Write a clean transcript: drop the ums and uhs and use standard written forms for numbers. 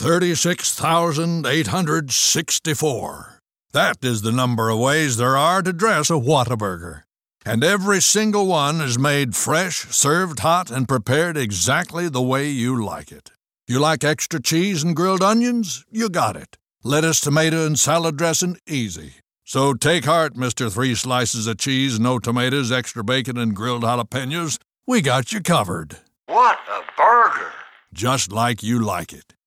36,864. That is the number of ways there are to dress a Whataburger. And every single one is made fresh, served hot, and prepared exactly the way you like it. You like extra cheese and grilled onions? You got it. Lettuce, tomato, and salad dressing? Easy. So take heart, Mr. 3 slices of cheese, no tomatoes, extra bacon, and grilled jalapenos. We got you covered. What a burger! Just like you like it.